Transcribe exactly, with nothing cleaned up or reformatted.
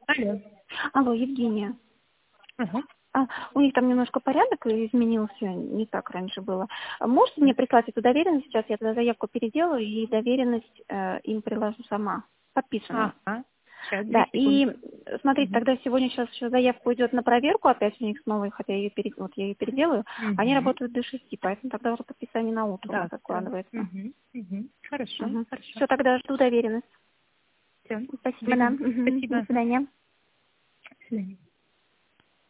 Алло. Алло, Евгения. Ага. А, у них там немножко порядок изменился, не так раньше было. А можете мне прислать эту доверенность сейчас? Я тогда заявку переделаю и доверенность э, им приложу сама, подписанную. Ага. Сейчас, Да, две и секунды. смотрите, Угу. тогда сегодня сейчас еще заявка уйдет на проверку опять у них снова, хотя я ее, пере... вот я ее переделаю. Они Угу. работают до шести, поэтому тогда уже подписание на утро у Да, нас да. откладывается. Угу. Угу. Хорошо, Угу. хорошо. Все, тогда жду доверенность. Все. Спасибо, да. Видно. Мгм. До Спасибо. свидания. До свидания.